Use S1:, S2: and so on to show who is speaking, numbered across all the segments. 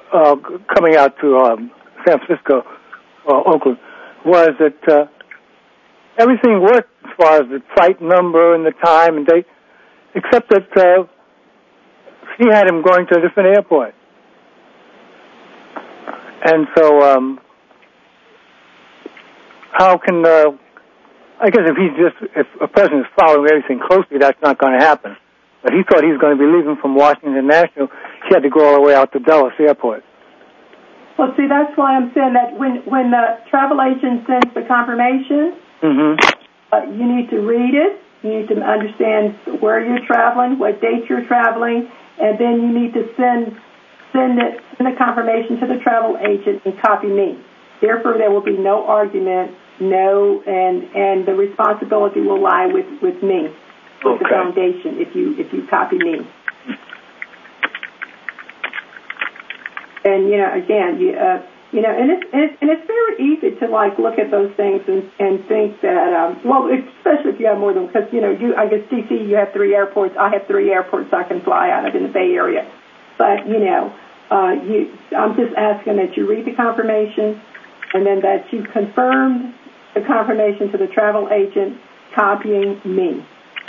S1: coming out to San Francisco or Oakland was that everything worked as far as the flight number and the time and date, except that she had him going to a different airport. And so how can, I guess if a person is following everything closely, that's not going to happen. But he thought he was going to be leaving from Washington National. He had to go all the way out to Dulles Airport.
S2: Well, see, that's why I'm saying that when the travel agent sends the confirmation, you need to read it. You need to understand where you're traveling, what date you're traveling, and then you need to send the confirmation to the travel agent and copy me. Therefore, there will be no argument, and the responsibility will lie with me, with the foundation, if you copy me. And again, and it's very easy to look at those things and think that especially if you have more than, because I guess DC, you have 3 airports. I have 3 airports I can fly out of in the Bay Area. But I'm just asking that you read the confirmation, and then that you confirm the confirmation to the travel agent, copying me.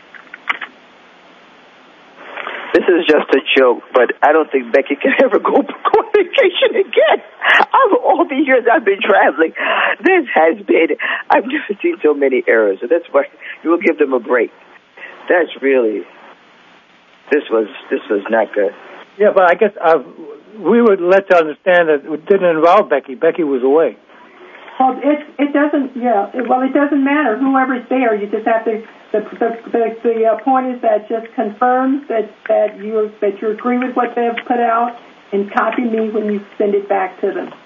S3: This is just a joke, but I don't think Becky can ever go on vacation again. Of all the years I've been traveling, I've never seen so many errors, so that's why you will give them a break. That's really, this was not good.
S1: Yeah, but I guess we would let you understand that it didn't involve Becky. Becky was away.
S2: Well, it doesn't. Yeah. Well, it doesn't matter. Whoever's there, you just have to. The point is that just confirm that you agree with what they've put out, and copy me when you send it back to them.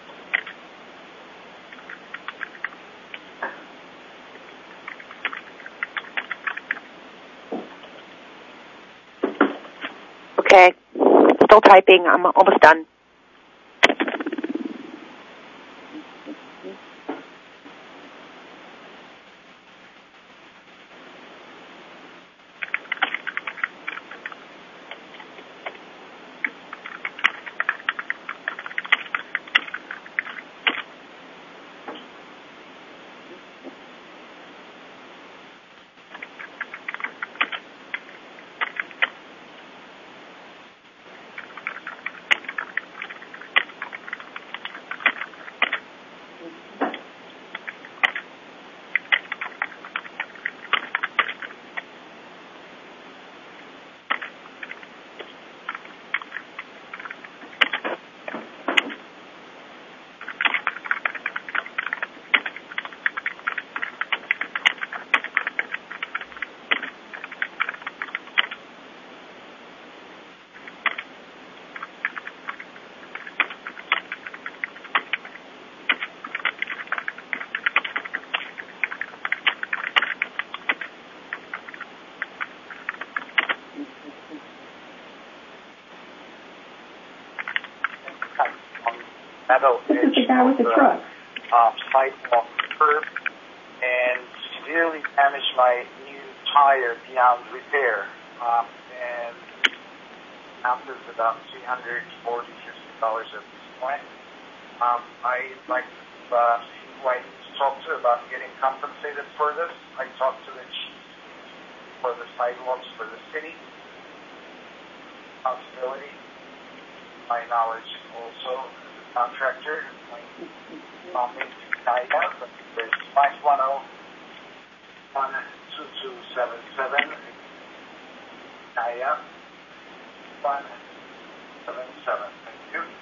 S4: Okay. Still typing. I'm almost done.
S2: This is the guy with the truck.
S5: Sidewalk curb and severely damaged my new tire beyond repair. And after about $340, $50 at this point. I'd like to see who I need to talk to about getting compensated for this. I talked to the chief for the sidewalks for the city. Possibility. My knowledge also. Contractor, There's 510-12277, Kaya 177. Thank you.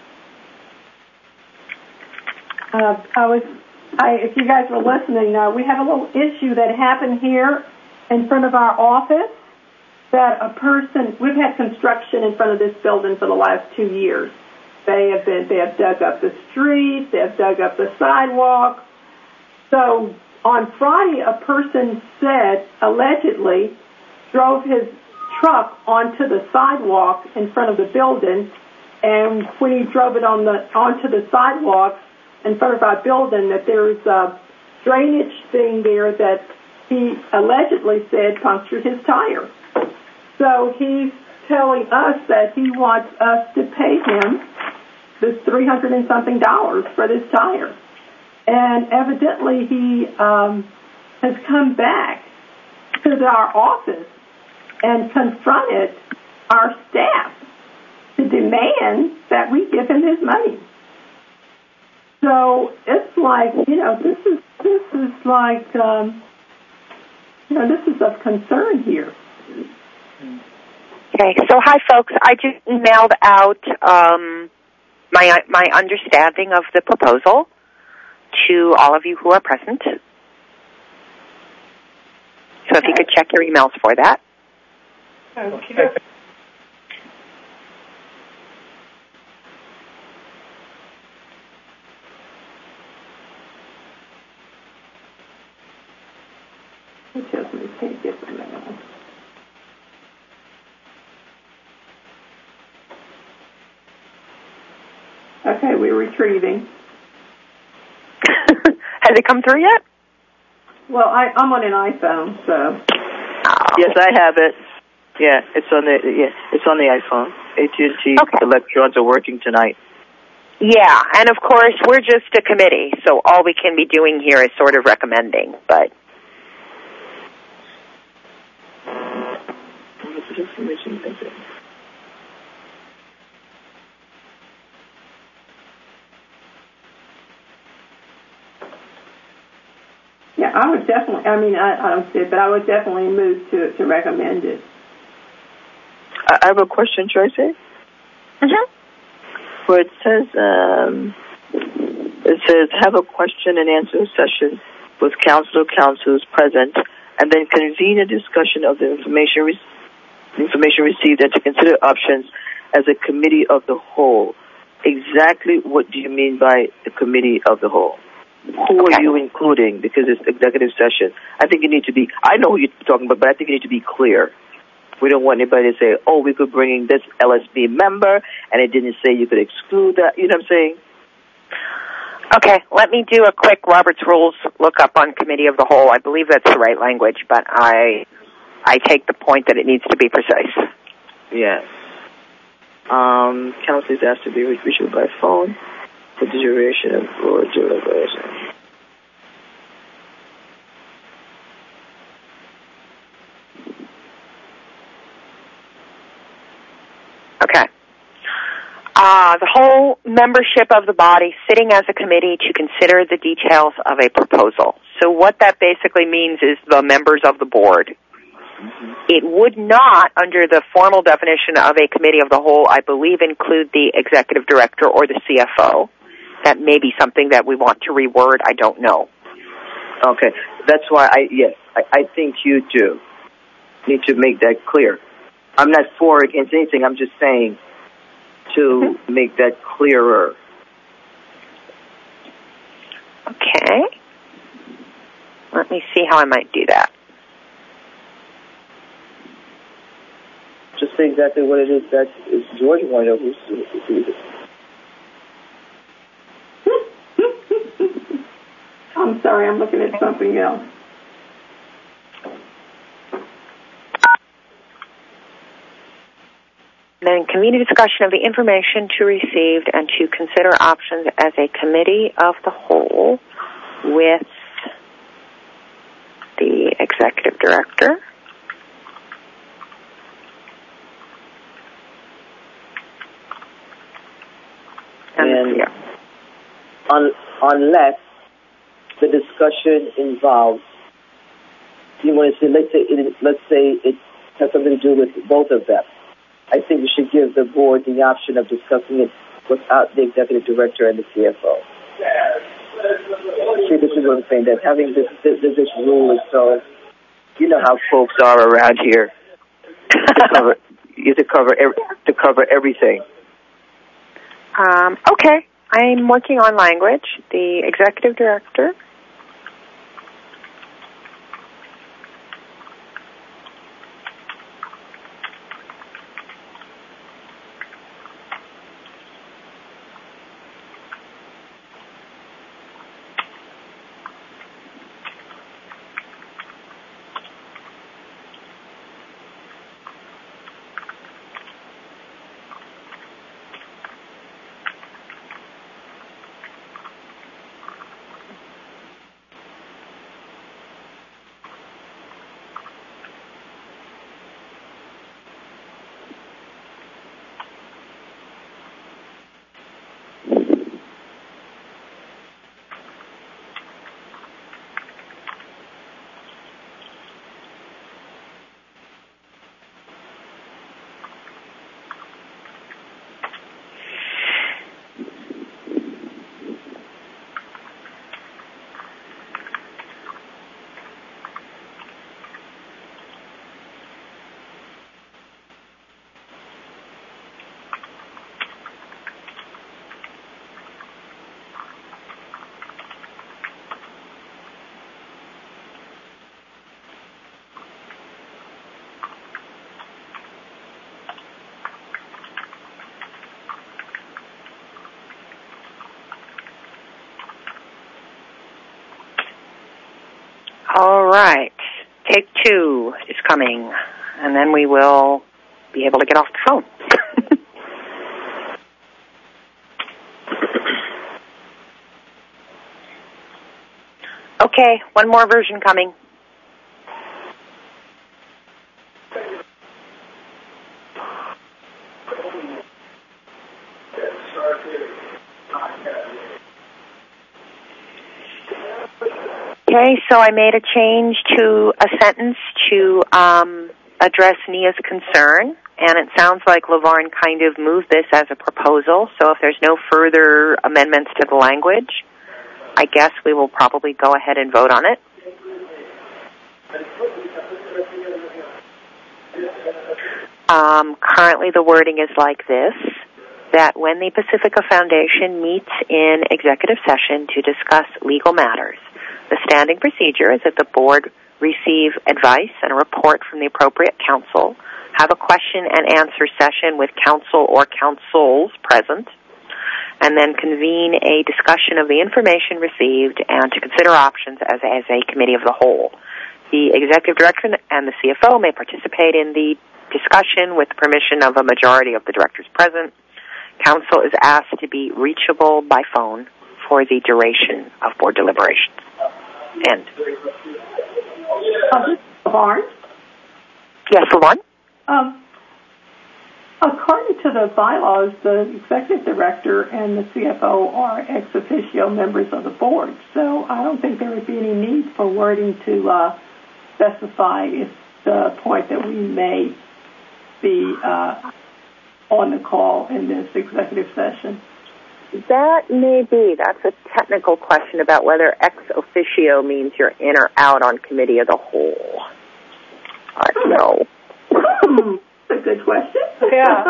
S2: If you guys were listening, we have a little issue that happened here in front of our office. That we've had construction in front of this building for the last 2 years. They have dug up the street, they have dug up the sidewalk. So on Friday, a person allegedly drove his truck onto the sidewalk in front of the building, and when he drove it onto the sidewalk in front of our building, that there's a drainage thing there that he allegedly said punctured his tire. So he's telling us that he wants us to pay him this $300 and something for this tire. And evidently he has come back to our office and confronted our staff to demand that we give him his money. So it's like, this is like, this is of concern here.
S4: Okay, so hi folks. I just emailed out my understanding of the proposal to all of you who are present. So if you could check your emails for that.
S2: Okay. It tells me can't get the mail. Okay, we're retrieving.
S4: Has it come through yet?
S2: Well, I'm on an iPhone, so.
S3: Yes, I have it. Yeah, it's on the iPhone. AT&T electrons are working tonight.
S4: Yeah, and of course we're just a committee, so all we can be doing here is sort of recommending. But
S2: yeah, I would definitely. I mean, I don't see it, but I would definitely move to recommend it.
S3: I have a question, Tracy.
S4: Mm-hmm.
S3: Where it says have a question and answer session with councils present, and then convene a discussion of the information received, and to consider options as a committee of the whole. Exactly what do you mean by the committee of the whole? Who are you including? Because it's executive session. I think you need to be. I know who you're talking about, but I think you need to be clear. We don't want anybody to say, we could bring in this LSB member, and it didn't say you could exclude that. You know what I'm saying?
S4: Okay, let me do a quick Robert's Rules lookup on committee of the whole. I believe that's the right language, but I take the point that it needs to be precise.
S3: Yes. Council is asked to be reached by phone for the duration of board deliberation.
S4: Okay. The whole membership of the body sitting as a committee to consider the details of a proposal. So what that basically means is the members of the board. Mm-hmm. It would not, under the formal definition of a committee of the whole, I believe, include the executive director or the CFO. That may be something that we want to reword. I don't know.
S3: Okay. That's why I think you do need to make that clear. I'm not for or against anything. I'm just saying to make that clearer.
S4: Okay. Let me see how I might do that.
S3: Just say exactly what it is that is George wanted to do.
S2: I'm sorry, I'm looking at something else.
S4: Then convene a discussion of the information to receive and to consider options as a committee of the whole with the executive director.
S3: And unless the discussion involves, you want to say, let's say it has something to do with both of them. I think we should give the board the option of discussing it without the executive director and the CFO. See, this is what I'm saying, that having this rule is so, you know how folks are around here. to cover everything.
S4: Okay. I'm working on language. The executive director. right. Take 2 is coming, and then we will be able to get off the phone. Okay, one more version coming. Okay, so I made a change to a sentence to address Nia's concern, and it sounds like LaVarn kind of moved this as a proposal, so if there's no further amendments to the language, I guess we will probably go ahead and vote on it. Currently the wording is like this, that when the Pacifica Foundation meets in executive session to discuss legal matters, the standing procedure is that the board receive advice and a report from the appropriate counsel, have a question and answer session with counsel or counsels present, and then convene a discussion of the information received and to consider options as a committee of the whole. The executive director and the CFO may participate in the discussion with the permission of a majority of the directors present. Counsel is asked to be reachable by phone for the duration of board deliberations. End.
S2: LaVarn?
S4: Yes, LaVarn?
S2: According to the bylaws, the executive director and the CFO are ex officio members of the board, so I don't think there would be any need for wording to specify if the point that we may be on the call in this executive session.
S4: That may be. That's a technical question about whether ex officio means you're in or out on committee of the whole. I don't know.
S2: That's a good question.
S4: Yeah.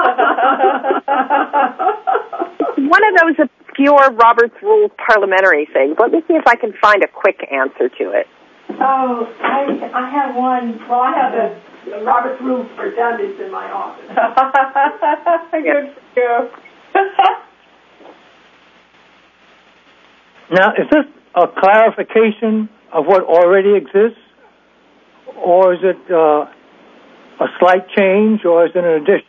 S4: One of those obscure Robert's Rules parliamentary things. Let me see if I can find a quick answer to it.
S2: Oh, I have one. Well, I have the Robert's Rules for Dummies in my office.
S4: Good for you.
S1: Now, is this a clarification of what already exists, or is it a slight change, or is it an addition?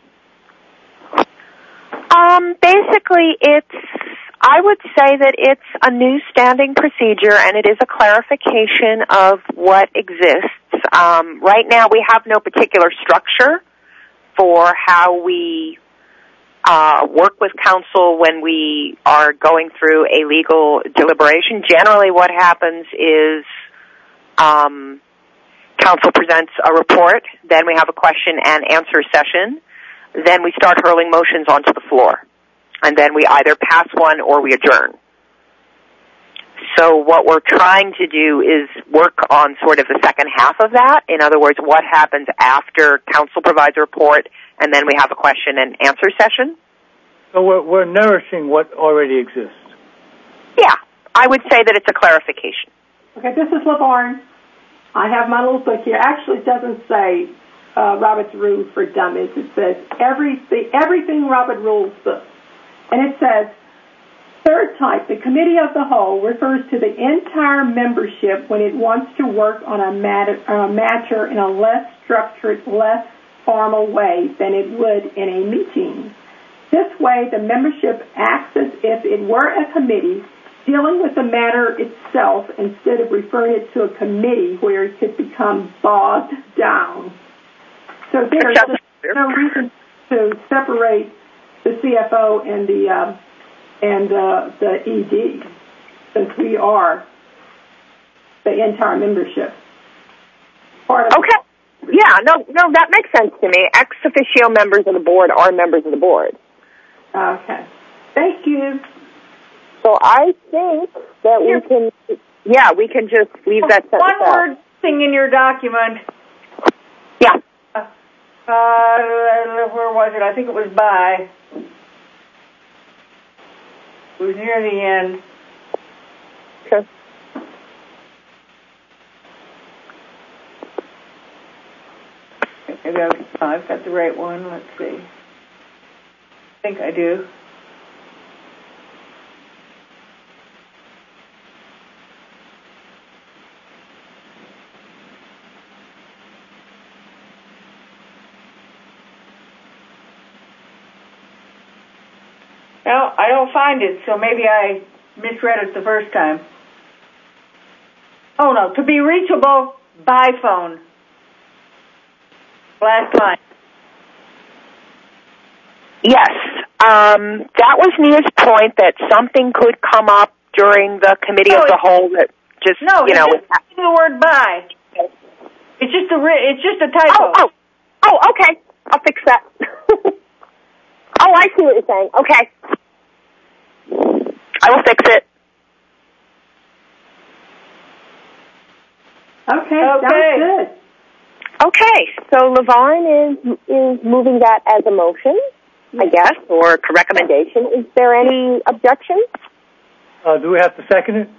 S4: Basically, I would say that it's a new standing procedure, and it is a clarification of what exists. Right now, we have no particular structure for how we work with counsel when we are going through a legal deliberation. Generally, what happens is counsel presents a report, then we have a question and answer session, then we start hurling motions onto the floor, and then we either pass one or we adjourn. So what we're trying to do is work on sort of the second half of that. In other words, what happens after counsel provides a report and then we have a question and answer session.
S1: So we're nourishing what already exists.
S4: Yeah, I would say that it's a clarification.
S2: Okay, this is LaVarn. I have my little book here. Actually, it doesn't say Robert's Rules for Dummies. It says everything Robert Rules book. And it says, third type, the committee of the whole refers to the entire membership when it wants to work on a matter in a less structured, less formal way than it would in a meeting. This way, the membership acts as if it were a committee dealing with the matter itself instead of referring it to a committee where it could become bogged down. So there's no reason to separate the CFO and the ED, since we are the entire membership.
S4: Okay. Yeah, no, that makes sense to me. Ex officio members of the board are members of the board.
S2: Okay. Thank you.
S4: So I think that we can just leave that sentence
S6: one word thing in your document.
S4: Yeah.
S6: Where was it? I think it was by. It was near the end.
S4: Okay.
S6: Maybe I've got the right one. Let's see. I think I do. Well, I don't find it, so maybe I misread it the first time. Oh, no, to be reachable by phone. Last line.
S4: Yes. That was Nia's point that something could come up during the committee of the whole that just,
S6: it's just the word by. It's just a typo.
S4: Oh, okay. I'll fix that. Oh, I see what you're saying. Okay. I will fix it.
S2: Okay, sounds good.
S4: Okay, so Levon is moving that as a motion, I guess, or a recommendation. Is there any objection?
S1: Do we have to second it?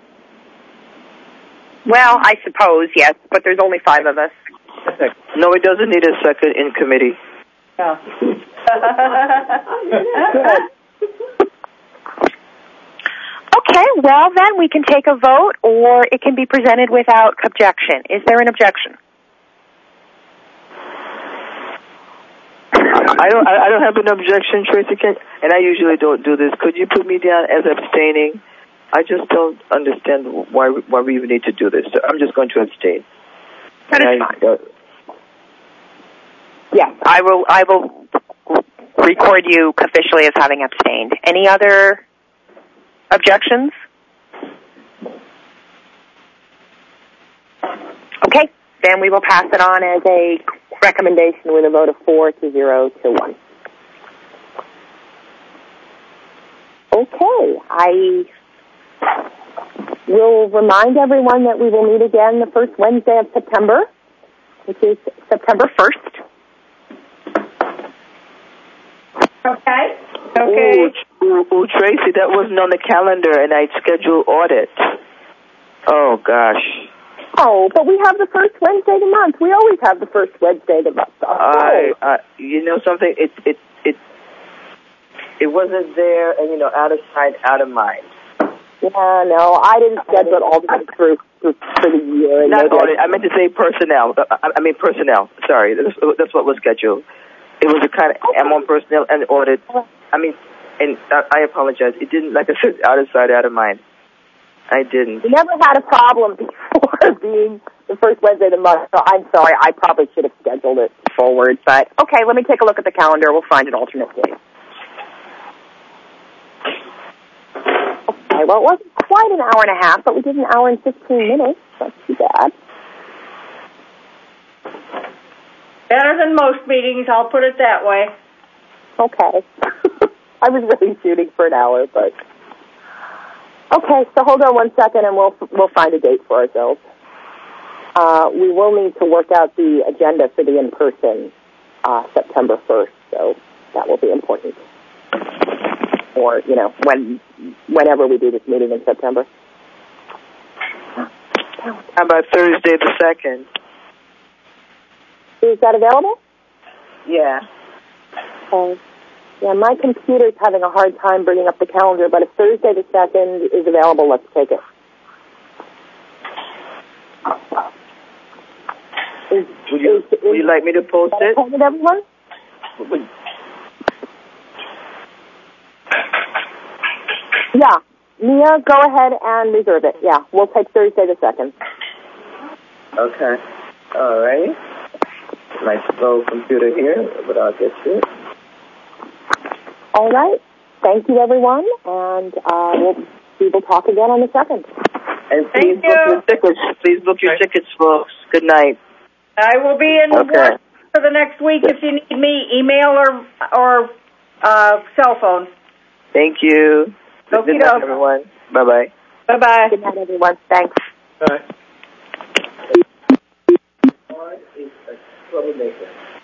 S4: Well, I suppose, yes, but there's only 5 of us.
S3: No, it doesn't need a second in committee.
S6: No.
S4: Okay, well then we can take a vote, or it can be presented without objection. Is there an objection?
S3: I don't have an objection, Tracy. And I usually don't do this. Could you put me down as abstaining? I just don't understand why we even need to do this. So I'm just going to abstain.
S4: That is fine. Yes, I will record you officially as having abstained. Any other objections? Okay, then we will pass it on as a recommendation with a vote of 4-0-1. Okay, I will remind everyone that we will meet again the first Wednesday of September, which is September 1st.
S6: Okay.
S3: Ooh, Tracy, that wasn't on the calendar, and I'd scheduled audit. Oh, gosh.
S4: Oh, but we have the first Wednesday of the month. We always have the first Wednesday of the month.
S3: You know something? It wasn't there, and out of sight, out of mind.
S4: Yeah, no, I didn't schedule it all the way through for the year.
S3: Not audit. I meant to say personnel. Personnel. Sorry, that's what was scheduled. It was a kind of I'm on personnel and audit. And I apologize. It didn't, like I said, out of sight, out of mind. I didn't.
S4: We never had a problem before being the first Wednesday of the month, so I'm sorry. I probably should have scheduled it forward. But, okay, let me take a look at the calendar. We'll find an alternate date. Okay, well, it wasn't quite an hour and a half, but we did an hour and 15 minutes. Not too bad.
S6: Better than most meetings, I'll put it that way.
S4: Okay. I was really shooting for an hour, but... Okay, so hold on one second, and we'll find a date for ourselves. We will need to work out the agenda for the in-person September 1st, so that will be important. Or, whenever we do this meeting in September.
S3: How about Thursday the 2nd?
S4: Is that available?
S3: Yeah.
S4: Okay. Yeah, my computer's having a hard time bringing up the calendar, but if Thursday the 2nd is available, let's take it.
S3: Would you like me to post it?
S4: With everyone? Yeah. Nia, go ahead and reserve it. Yeah, we'll take Thursday the 2nd.
S3: Okay. All right. My slow computer here, but I'll get to it.
S4: All right. Thank you, everyone, and we will talk again on the 2nd.
S3: And please book your tickets. Please book your tickets, folks. Good night.
S6: I will be in work for the next week if you need me, email or cell phone.
S3: Thank you. Good night, everyone. Bye-bye.
S6: Bye-bye.
S4: Good night, everyone. Thanks.
S1: All right.
S3: Troublemaker.